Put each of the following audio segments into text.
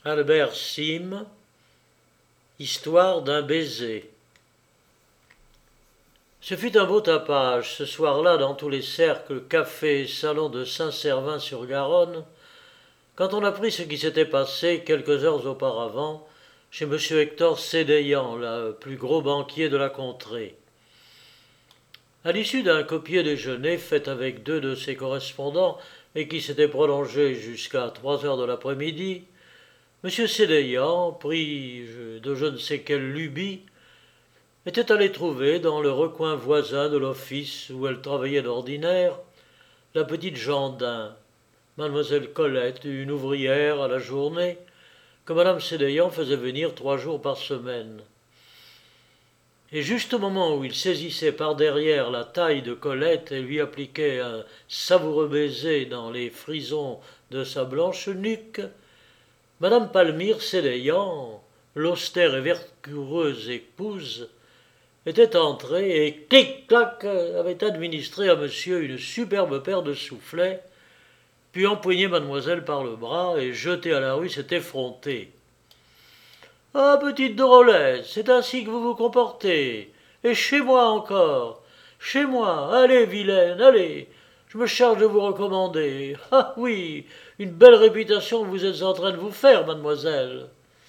Albert Sim, Histoire d'un baiser. Ce fut un beau tapage, ce soir-là, dans tous les cercles, cafés et salons de Saint-Servin-sur-Garonne, quand on apprit ce qui s'était passé quelques heures auparavant chez M. Hector Sédéian, le plus gros banquier de la contrée. À l'issue d'un copieux déjeuner fait avec deux de ses correspondants et qui s'était prolongé jusqu'à 3 heures de l'après-midi, M. Sédéian, pris de je ne sais quelle lubie, était allé trouver dans le recoin voisin de l'office où elle travaillait d'ordinaire la petite Gendin, mademoiselle Colette, une ouvrière à la journée, que madame Sédéian faisait venir 3 jours par semaine. Et juste au moment où il saisissait par derrière la taille de Colette et lui appliquait un savoureux baiser dans les frisons de sa blanche nuque, madame Palmyre Sédéian, l'austère et vertueuse épouse, était entrée et clic-clac avait administré à monsieur une superbe paire de soufflets, puis empoigné mademoiselle par le bras et jeté à la rue cet effronté. « Ah, petite drôlette, c'est ainsi que vous vous comportez. Et chez moi encore. Chez moi. Allez, vilaine, allez. Je me charge de vous recommander. Ah oui, une belle réputation que vous êtes en train de vous faire, mademoiselle. »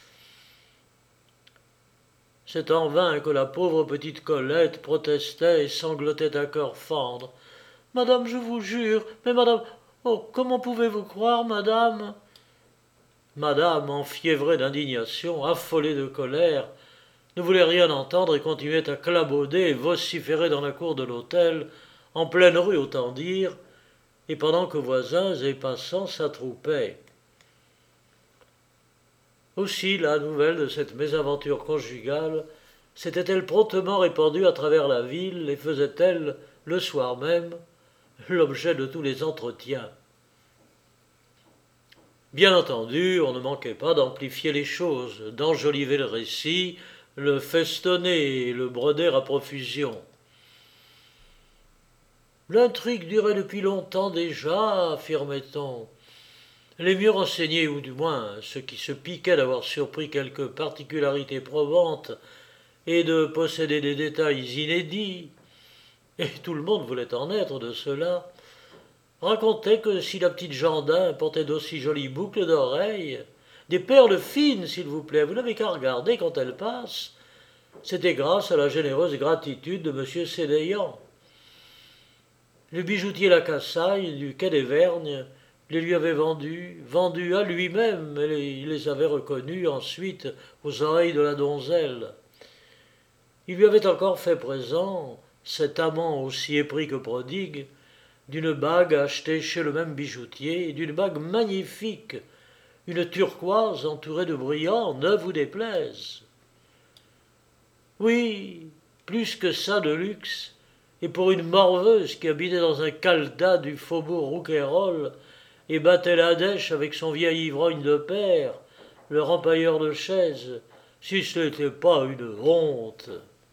C'est en vain que la pauvre petite Colette protestait et sanglotait à cœur fendre. « Madame, je vous jure, mais madame, oh, comment pouvez-vous croire, madame ?» Madame, enfiévrée d'indignation, affolée de colère, ne voulait rien entendre et continuait à clabauder et vociférer dans la cour de l'hôtel, en pleine rue autant dire, et pendant que voisins et passants s'attroupaient. Aussi la nouvelle de cette mésaventure conjugale s'était-elle promptement répandue à travers la ville et faisait-elle, le soir même, l'objet de tous les entretiens. Bien entendu, on ne manquait pas d'amplifier les choses, d'enjoliver le récit, le festonner et le broder à profusion. L'intrigue durait depuis longtemps déjà, affirmait-on. Les mieux renseignés, ou du moins ceux qui se piquaient d'avoir surpris quelques particularités probantes et de posséder des détails inédits, et tout le monde voulait en être de cela, racontait que si la petite Gendin portait d'aussi jolies boucles d'oreilles, des perles fines, s'il vous plaît, vous n'avez qu'à regarder quand elles passent, c'était grâce à la généreuse gratitude de M. Sédéian. Le bijoutier Lacassaille du quai des Vergnes les lui avait vendus à lui-même, et il les avait reconnus ensuite aux oreilles de la donzelle. Il lui avait encore fait présent, cet amant aussi épris que prodigue, d'une bague achetée chez le même bijoutier, et d'une bague magnifique, une turquoise entourée de brillants, ne vous déplaise. Oui, plus que ça de luxe, et pour une morveuse qui habitait dans un calda du faubourg Rouquayrol et battait la dèche avec son vieil ivrogne de père, le rempailleur de chaises, si ce n'était pas une honte.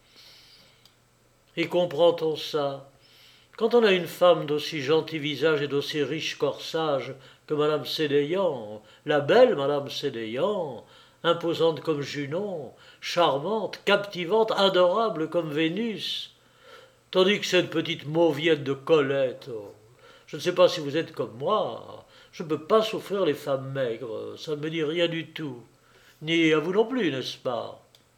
Et comprend-on ça? Quand on a une femme d'aussi gentil visage et d'aussi riche corsage que madame Sédéian, la belle madame Sédéian, imposante comme Junon, charmante, captivante, adorable comme Vénus, tandis que cette petite mauviette de Colette, oh, je ne sais pas si vous êtes comme moi, je ne peux pas souffrir les femmes maigres, ça ne me dit rien du tout, ni à vous non plus, n'est-ce pas?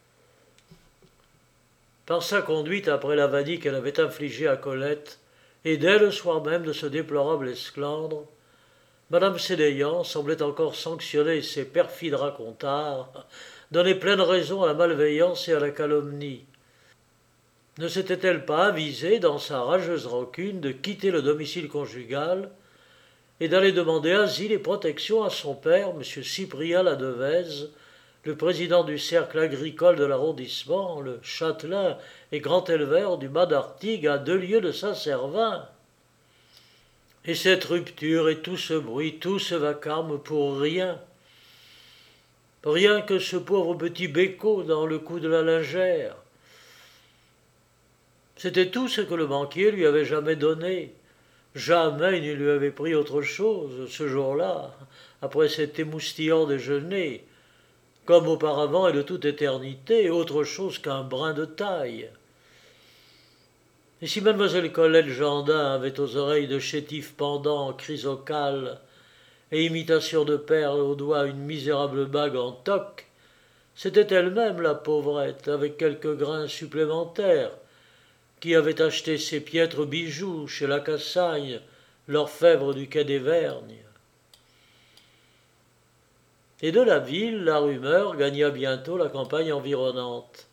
Par sa conduite après la vanille qu'elle avait infligée à Colette, et dès le soir même de ce déplorable esclandre, madame Sédéian semblait encore sanctionner ses perfides racontards, donner pleine raison à la malveillance et à la calomnie. Ne s'était-elle pas avisée, dans sa rageuse rancune, de quitter le domicile conjugal et d'aller demander asile et protection à son père, M. Cyprien Ladevèze, le président du cercle agricole de l'arrondissement, le châtelain et grand éleveur du Mas d'Artigues à 2 lieues de Saint-Servin. Et cette rupture et tout ce bruit, tout ce vacarme pour rien. Rien que ce pauvre petit bécot dans le cou de la lingère. C'était tout ce que le banquier lui avait jamais donné. Jamais il ne lui avait pris autre chose, ce jour-là, après cet émoustillant déjeuner, comme auparavant et de toute éternité, autre chose qu'un brin de taille. Et si mademoiselle Colette Gendin avait aux oreilles de chétifs pendants chrysocales et imitation de perles aux doigts une misérable bague en toque, c'était elle-même, la pauvrette, avec quelques grains supplémentaires, qui avait acheté ses piètres bijoux chez la Cassagne, l'orfèvre du quai des Vergnes. Et de la ville, la rumeur gagna bientôt la campagne environnante.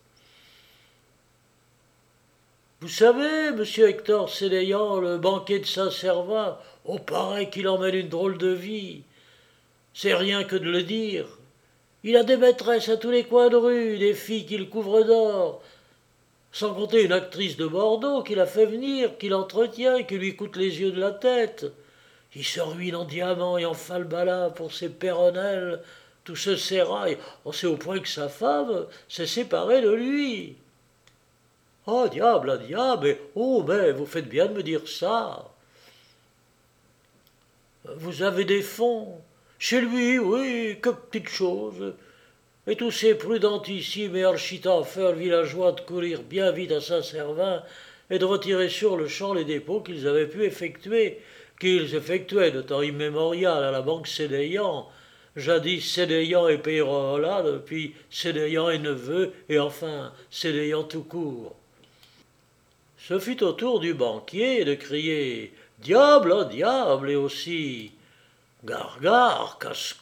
Vous savez, monsieur Hector Sédéian, le banquier de Saint-Servat, on paraît qu'il emmène une drôle de vie. C'est rien que de le dire. Il a des maîtresses à tous les coins de rue, des filles qu'il couvre d'or, sans compter une actrice de Bordeaux qu'il a fait venir, qu'il entretient et qui lui coûte les yeux de la tête. Il se ruine en diamants et en falbalas pour ses péronnelles, tout ce sérail. C'est au point que sa femme s'est séparée de lui. Oh, diable, ah, diable, mais vous faites bien de me dire ça. Vous avez des fonds. Chez lui, oui, que petites choses. Et tous ces prudentissimes et architafeurs villageois de courir bien vite à Saint-Servin et de retirer sur le champ les dépôts qu'ils avaient pu effectuer, qu'ils effectuaient de temps immémorial à la banque Sédéian, jadis Sédéian et Pérola, depuis Sédéian et Neveu, et enfin Sédéian tout court. Ce fut au tour du banquier de crier « Diable, oh diable !» et aussi « Gare, casse-cou !»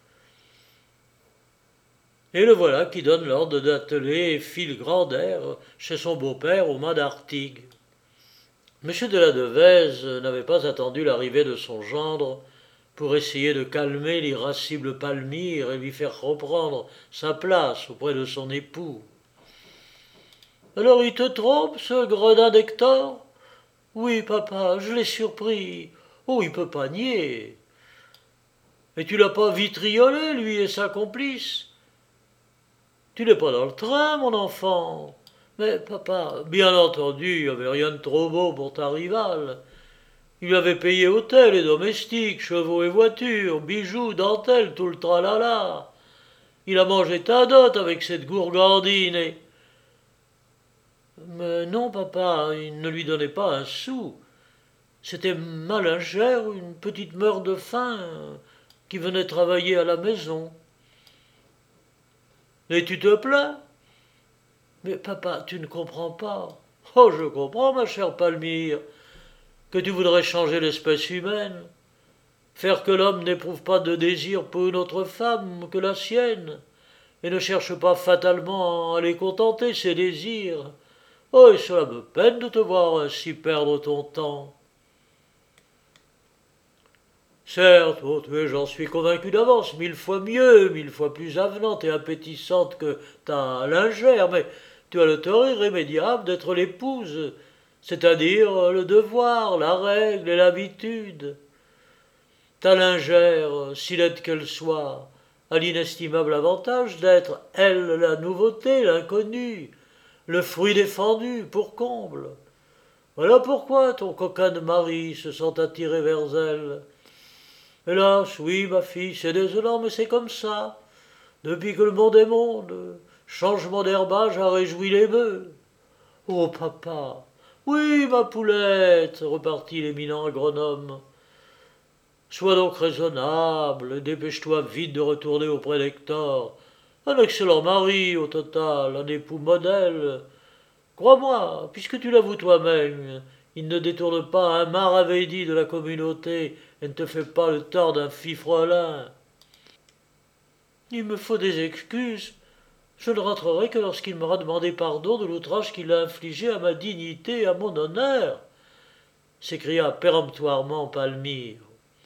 Et le voilà qui donne l'ordre d'atteler et file grand air chez son beau-père au mât d'Artigues. M. de la Devèze n'avait pas attendu l'arrivée de son gendre pour essayer de calmer l'irascible Palmyre et lui faire reprendre sa place auprès de son époux. « Alors il te trompe, ce gredin d'Hector ? Oui, papa, je l'ai surpris. Oh, il peut pas nier. Et tu l'as pas vitriolé, lui et sa complice ? Tu n'es pas dans le train, mon enfant. Mais, papa, bien entendu, il n'y avait rien de trop beau pour ta rivale. Il lui avait payé hôtel et domestique, chevaux et voitures, bijoux, dentelles, tout le tralala. Il a mangé ta dot avec cette gourgandine et... Mais non, papa, il ne lui donnait pas un sou. C'était ma lingère, une petite meure de faim, qui venait travailler à la maison. Et tu te plains ? Mais papa, tu ne comprends pas. Oh, je comprends, ma chère Palmyre, que tu voudrais changer l'espèce humaine, faire que l'homme n'éprouve pas de désir pour une autre femme que la sienne, et ne cherche pas fatalement à les contenter, ses désirs. Oh, et cela me peine de te voir ainsi perdre ton temps. Certes, oh, j'en suis convaincu d'avance, 1000 fois mieux, 1000 fois plus avenante et appétissante que ta lingère, mais tu as le tort irrémédiable d'être l'épouse, c'est-à-dire le devoir, la règle et l'habitude. Ta lingère, si laide qu'elle soit, a l'inestimable avantage d'être, elle, la nouveauté, l'inconnu, le fruit défendu, pour comble. Voilà pourquoi ton coquin de mari se sent attiré vers elle. Hélas, oui, ma fille, c'est désolant, mais c'est comme ça. Depuis que le monde est monde, changement d'herbage a réjoui les bœufs. Oh, papa. Oui, ma poulette, repartit l'éminent agronome. Sois donc raisonnable, dépêche-toi vite de retourner auprès d'Hector. Un excellent mari, au total, un époux modèle. Crois-moi, puisque tu l'avoues toi-même, il ne détourne pas un maravédi de la communauté et ne te fait pas le tort d'un fifrelin. Il me faut des excuses. Je ne rentrerai que lorsqu'il m'aura demandé pardon de l'outrage qu'il a infligé à ma dignité et à mon honneur, s'écria péremptoirement Palmyre.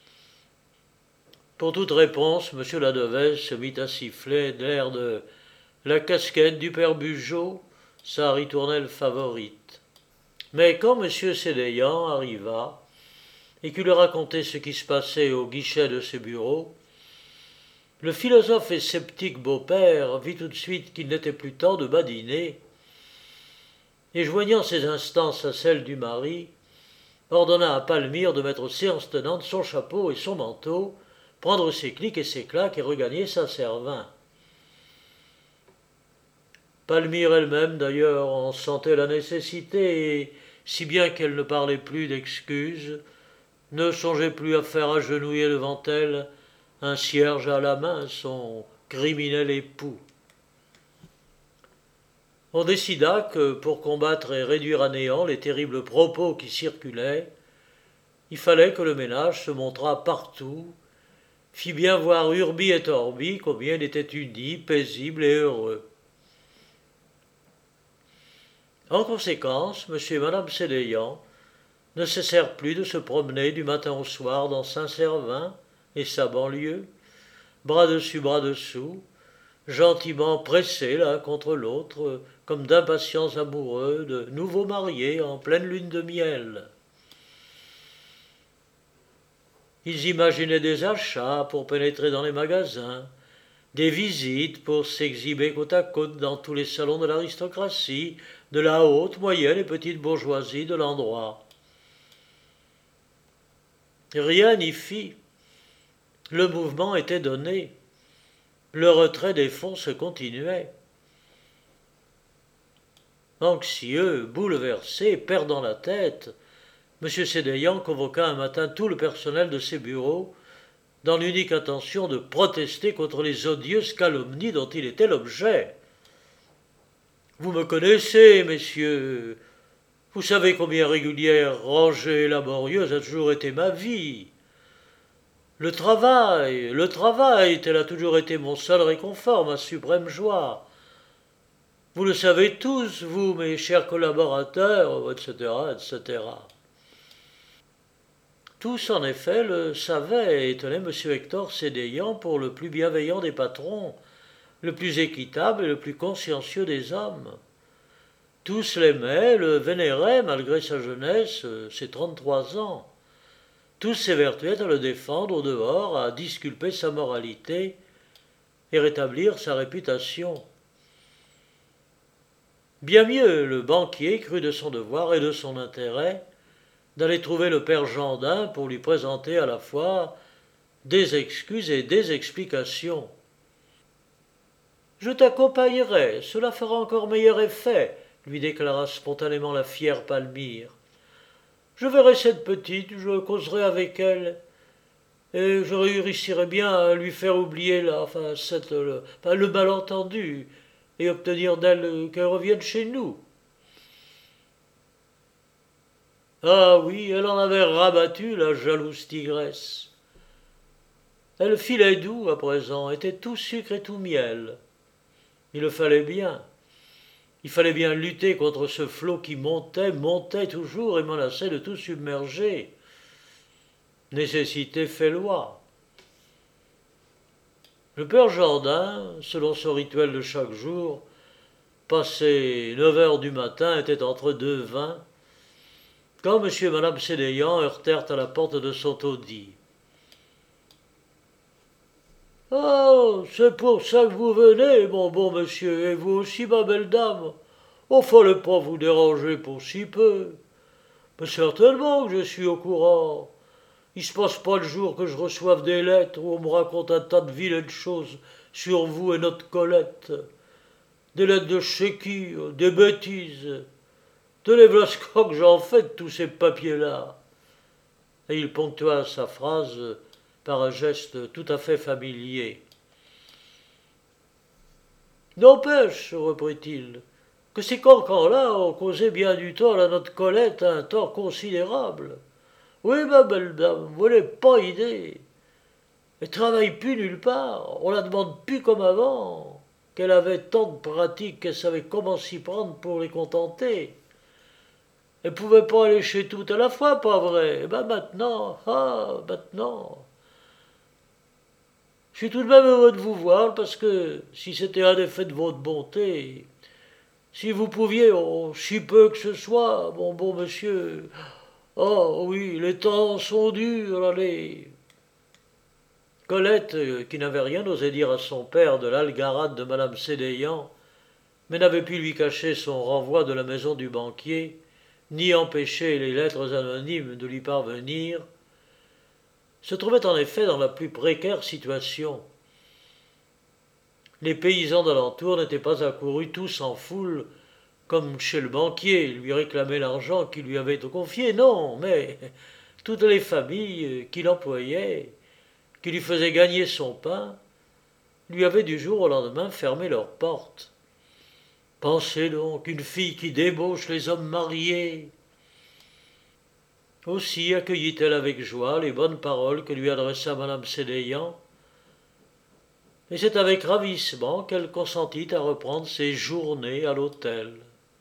Pour toute réponse, M. Ladevèze se mit à siffler l'air de la casquette du père Bugeaud, sa ritournelle favorite. Mais quand M. Sédéian arriva et qu'il lui racontait ce qui se passait au guichet de ses bureaux, le philosophe et sceptique beau-père vit tout de suite qu'il n'était plus temps de badiner, et joignant ses instances à celles du mari, ordonna à Palmyre de mettre séance tenante son chapeau et son manteau, prendre ses clics et ses claques et regagner Saint-Servin. Palmyre elle-même, d'ailleurs, en sentait la nécessité, et, si bien qu'elle ne parlait plus d'excuses, ne songeait plus à faire agenouiller devant elle un cierge à la main son criminel époux. On décida que, pour combattre et réduire à néant les terribles propos qui circulaient, il fallait que le ménage se montrât partout, fit bien voir Urbi et Orbi combien il était uni, paisible et heureux. En conséquence, M. et Mme Sédéian ne cessèrent plus de se promener du matin au soir dans Saint-Servin et sa banlieue, bras dessus bras dessous, gentiment pressés l'un contre l'autre, comme d'impatients amoureux, de nouveaux mariés en pleine lune de miel. Ils imaginaient des achats pour pénétrer dans les magasins, des visites pour s'exhiber côte à côte dans tous les salons de l'aristocratie, de la haute, moyenne et petite bourgeoisie de l'endroit. Rien n'y fit. Le mouvement était donné. Le retrait des fonds se continuait. Anxieux, bouleversé, perdant la tête, M. Sédéian convoqua un matin tout le personnel de ses bureaux dans l'unique intention de protester contre les odieuses calomnies dont il était l'objet. « Vous me connaissez, messieurs. Vous savez combien régulière, rangée et laborieuse a toujours été ma vie. Le travail, tel a toujours été mon seul réconfort, ma suprême joie. Vous le savez tous, vous, mes chers collaborateurs, etc., etc. » Tous, en effet, le savaient et tenaient M. Hector Sédéian pour le plus bienveillant des patrons, le plus équitable et le plus consciencieux des hommes. Tous l'aimaient, le vénéraient malgré sa jeunesse, ses 33 ans. Tous s'évertuaient à le défendre au dehors, à disculper sa moralité et rétablir sa réputation. Bien mieux, le banquier crut de son devoir et de son intérêt d'aller trouver le père Gendin pour lui présenter à la fois des excuses et des explications. « Je t'accompagnerai, cela fera encore meilleur effet, » lui déclara spontanément la fière Palmyre. « Je verrai cette petite, je causerai avec elle, et je réussirai bien à lui faire oublier le malentendu et obtenir d'elle qu'elle revienne chez nous. » Ah oui, elle en avait rabattu, la jalouse tigresse. Elle filait doux à présent, était tout sucre et tout miel. Il le fallait bien. Il fallait bien lutter contre ce flot qui montait toujours et menaçait de tout submerger. Nécessité fait loi. Le père Gendin, selon son rituel de chaque jour, passé 9 heures du matin, était entre deux vins, quand M. et Mme Sédéian heurtèrent à la porte de son taudis. « Ah, c'est pour ça que vous venez, mon bon monsieur, et vous aussi, ma belle dame. Oh, fallait pas vous déranger pour si peu. Mais certainement que je suis au courant. Il se passe pas le jour que je reçoive des lettres où on me raconte un tas de vilaines choses sur vous et notre Colette. Des lettres de chez qui, des bêtises. Tenez, voilà ce que j'en fais de tous ces papiers-là. » Et il ponctua sa phrase par un geste tout à fait familier. « N'empêche, reprit-il, que ces cancans-là ont causé bien du tort à notre Colette, un tort considérable. Oui, ma belle dame, vous n'avez pas idée. Elle travaille plus nulle part, on la demande plus comme avant, qu'elle avait tant de pratiques qu'elle savait comment s'y prendre pour les contenter. Elle pouvait pas aller chez tout à la fois, pas vrai? Et maintenant. Je suis tout de même heureux de vous voir, parce que si c'était un effet de votre bonté, si vous pouviez, si peu que ce soit, mon bon monsieur. Oh oui, les temps sont durs, allez. » Colette, qui n'avait rien osé dire à son père de l'algarade de Mme Sédéian, mais n'avait pu lui cacher son renvoi de la maison du banquier, ni empêcher les lettres anonymes de lui parvenir, se trouvait en effet dans la plus précaire situation. Les paysans d'alentour n'étaient pas accourus tous en foule, comme chez le banquier, lui réclamer l'argent qu'il lui avait confié, non, mais toutes les familles qui l'employaient, qui lui faisaient gagner son pain, lui avaient du jour au lendemain fermé leurs portes. Pensez donc, une fille qui débauche les hommes mariés. Aussi accueillit-elle avec joie les bonnes paroles que lui adressa madame Sédéian, et c'est avec ravissement qu'elle consentit à reprendre ses journées à l'hôtel.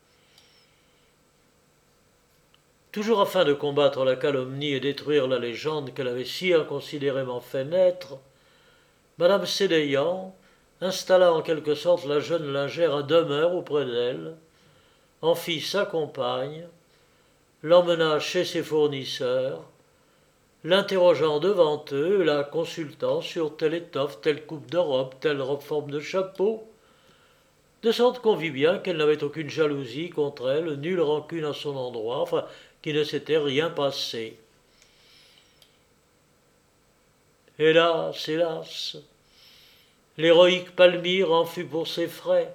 Toujours afin de combattre la calomnie et détruire la légende qu'elle avait si inconsidérément fait naître, madame Sédéian installa en quelque sorte la jeune lingère à demeure auprès d'elle, en fit sa compagne, l'emmena chez ses fournisseurs, l'interrogeant devant eux, la consultant sur telle étoffe, telle coupe de robe, telle forme de chapeau, de sorte qu'on vit bien qu'elle n'avait aucune jalousie contre elle, nulle rancune à son endroit, enfin, qu'il ne s'était rien passé. Hélas, hélas, l'héroïque Palmyre en fut pour ses frais.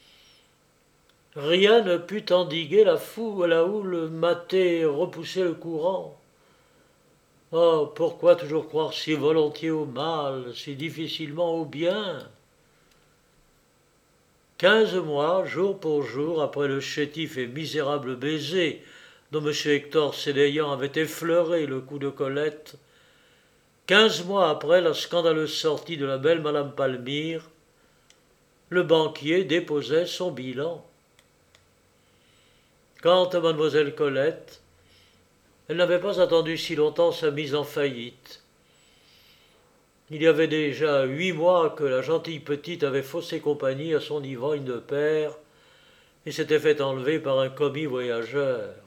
Rien ne put endiguer la houle matée et repousser le courant. Oh, pourquoi toujours croire si volontiers au mal, si difficilement au bien? 15 mois, jour pour jour, après le chétif et misérable baiser dont M. Hector Sédéian avait effleuré le cou de Colette, 15 mois après la scandaleuse sortie de la belle madame Palmyre, le banquier déposait son bilan. Quant à mademoiselle Colette, elle n'avait pas attendu si longtemps sa mise en faillite. Il y avait déjà 8 mois que la gentille petite avait faussé compagnie à son ivrogne de père et s'était fait enlever par un commis voyageur.